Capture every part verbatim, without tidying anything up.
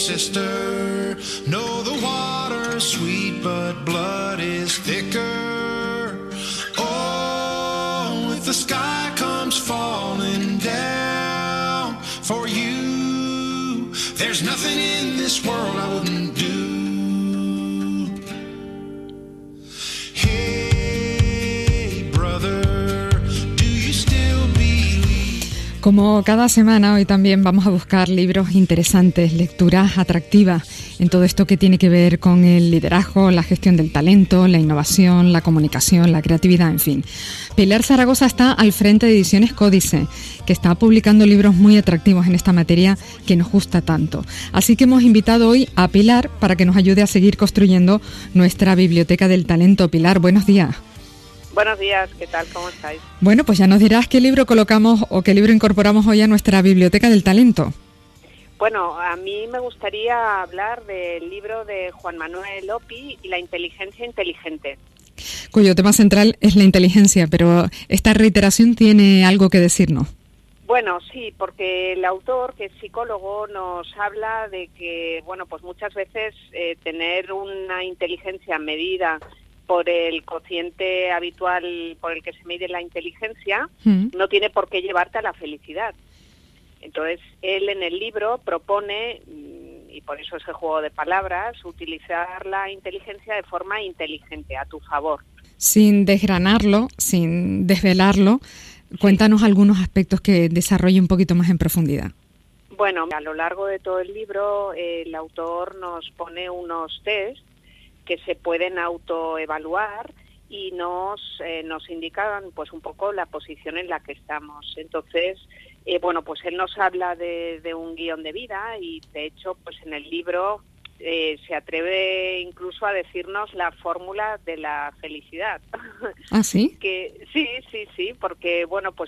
sister. No, the water's sweet, but blood is thicker. Oh, if the sky comes falling down for you, there's nothing in this world I wouldn't do. Hey, brother, do you still believe? Como cada semana, hoy también vamos a buscar libros interesantes, lecturas atractivas en todo esto que tiene que ver con el liderazgo, la gestión del talento, la innovación, la comunicación, la creatividad, en fin. Pilar Zaragoza está al frente de Ediciones Códice, que está publicando libros muy atractivos en esta materia que nos gusta tanto. Así que hemos invitado hoy a Pilar para que nos ayude a seguir construyendo nuestra biblioteca del talento. Pilar, buenos días. Buenos días, ¿qué tal? ¿Cómo estáis? Bueno, pues ya nos dirás qué libro colocamos o qué libro incorporamos hoy a nuestra biblioteca del talento. Bueno, a mí me gustaría hablar del libro de Juan Manuel Opi y la inteligencia inteligente. Cuyo tema central es la inteligencia, pero esta reiteración tiene algo que decirnos. Bueno, sí, porque el autor, que es psicólogo, nos habla de que, bueno, pues muchas veces eh, tener una inteligencia medida por el cociente habitual por el que se mide la inteligencia, mm. no tiene por qué llevarte a la felicidad. Entonces, él en el libro propone, y por eso ese juego de palabras, utilizar la inteligencia de forma inteligente, a tu favor. Sin desgranarlo, sin desvelarlo, sí. Cuéntanos algunos aspectos que desarrolle un poquito más en profundidad. Bueno, a lo largo de todo el libro, el autor nos pone unos test que se pueden autoevaluar y nos eh, nos indican pues un poco la posición en la que estamos. Entonces, eh, bueno, pues él nos habla de, de un guión de vida y de hecho pues en el libro eh, se atreve incluso a decirnos la fórmula de la felicidad. ¿Ah, sí? Que sí, sí, sí, porque bueno, pues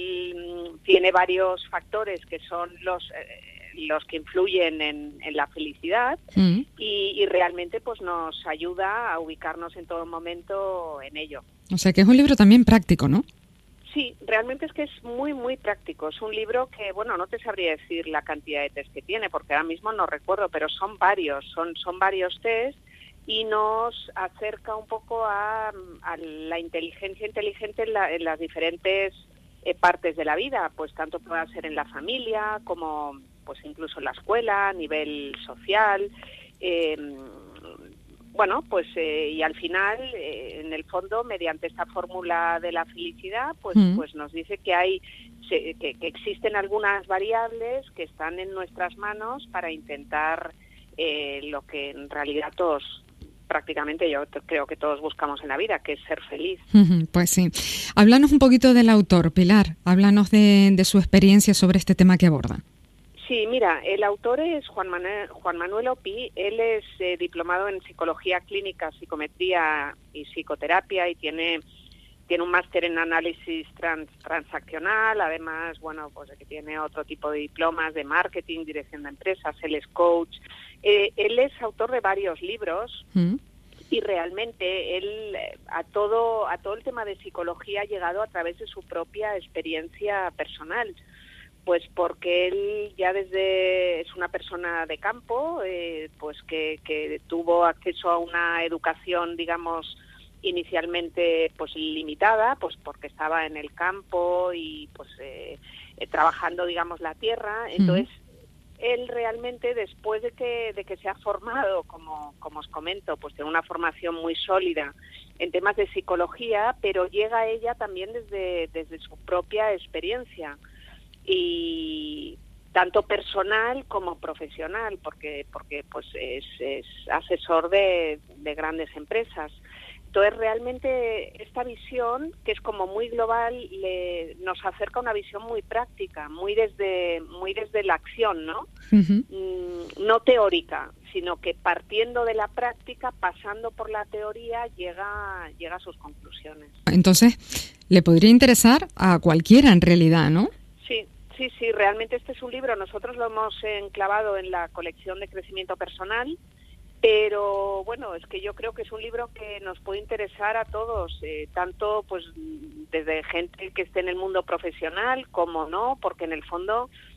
él tiene varios factores que son los eh, los que influyen en, en la felicidad mm. y, y realmente pues nos ayuda a ubicarnos en todo momento en ello. O sea que es un libro también práctico, ¿no? Sí, realmente es que es muy, muy práctico. Es un libro que, bueno, no te sabría decir la cantidad de test que tiene, porque ahora mismo no recuerdo, pero son varios, son, son varios test y nos acerca un poco a, a la inteligencia inteligente en, la, en las diferentes eh, partes de la vida, pues tanto pueda ser en la familia como pues incluso en la escuela, a nivel social, eh, bueno, pues eh, y al final, eh, en el fondo, mediante esta fórmula de la felicidad, pues, mm. pues nos dice que hay, se, que, que existen algunas variables que están en nuestras manos para intentar eh, lo que en realidad todos, prácticamente yo creo que todos buscamos en la vida, que es ser feliz. Pues sí. Háblanos un poquito del autor, Pilar. Háblanos de, de su experiencia sobre este tema que aborda. Sí, mira, el autor es Juan Manuel, Juan Manuel Opi. Él es eh, diplomado en Psicología Clínica, Psicometría y Psicoterapia y tiene tiene un máster en Análisis trans, Transaccional. Además, bueno, pues que tiene otro tipo de diplomas de Marketing, Dirección de Empresas. Él es coach. Eh, él es autor de varios libros ¿Mm? y realmente él a todo a todo el tema de psicología ha llegado a través de su propia experiencia personal. Pues porque él ya desde es una persona de campo, eh, pues que, que tuvo acceso a una educación, digamos, inicialmente pues limitada, pues porque estaba en el campo y pues eh, eh, trabajando, digamos, la tierra. Entonces, mm. él realmente después de que de que se ha formado, como como os comento, pues tiene una formación muy sólida en temas de psicología, pero llega a ella también desde desde su propia experiencia. Y tanto personal como profesional, porque porque pues es, es asesor de, de grandes empresas. Entonces realmente esta visión, que es como muy global, le, nos acerca a una visión muy práctica, muy desde muy desde la acción, ¿no? Uh-huh. Mm, no teórica, sino que partiendo de la práctica, pasando por la teoría, llega llega a sus conclusiones. Entonces, le podría interesar a cualquiera en realidad, ¿no? Sí. Sí, sí, realmente este es un libro, nosotros lo hemos enclavado en la colección de crecimiento personal, pero bueno, es que yo creo que es un libro que nos puede interesar a todos, eh, tanto pues desde gente que esté en el mundo profesional como no, porque en el fondo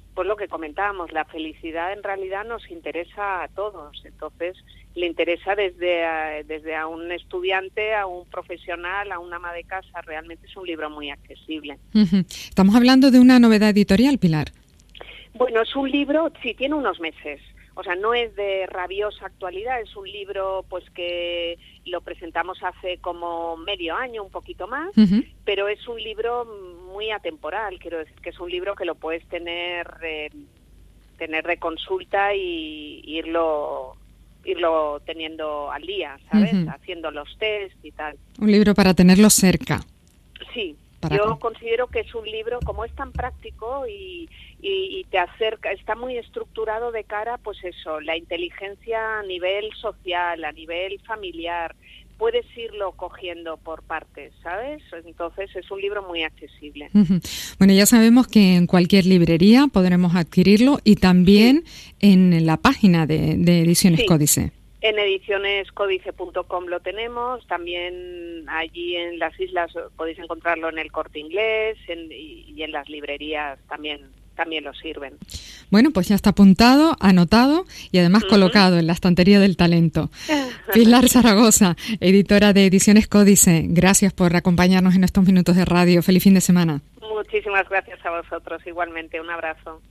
pues lo que comentábamos, la felicidad en realidad nos interesa a todos. Entonces, le interesa desde a, desde a un estudiante, a un profesional, a una ama de casa. Realmente es un libro muy accesible. Uh-huh. Estamos hablando de una novedad editorial, Pilar. Bueno, es un libro, sí, tiene unos meses. O sea, no es de rabiosa actualidad, es un libro pues que lo presentamos hace como medio año, un poquito más, uh-huh. pero es un libro muy atemporal, quiero decir que es un libro que lo puedes tener eh, tener de consulta y irlo irlo teniendo al día, ¿sabes? Uh-huh. Haciendo los test y tal. Un libro para tenerlo cerca. Sí. Yo considero que es un libro, como es tan práctico y, y, y te acerca, está muy estructurado de cara, pues eso, la inteligencia a nivel social, a nivel familiar, puedes irlo cogiendo por partes, ¿sabes? Entonces es un libro muy accesible. Uh-huh. Bueno, ya sabemos que en cualquier librería podremos adquirirlo y también sí. en la página de, de Ediciones sí. Códice. En ediciones códice punto com lo tenemos, también allí en las islas podéis encontrarlo en el Corte Inglés en, y, y en las librerías también también lo sirven. Bueno, pues ya está apuntado, anotado y además uh-huh. colocado en la estantería del talento. Pilar Zaragoza, editora de Ediciones Códice, gracias por acompañarnos en estos minutos de radio. Feliz fin de semana. Muchísimas gracias a vosotros, igualmente, un abrazo.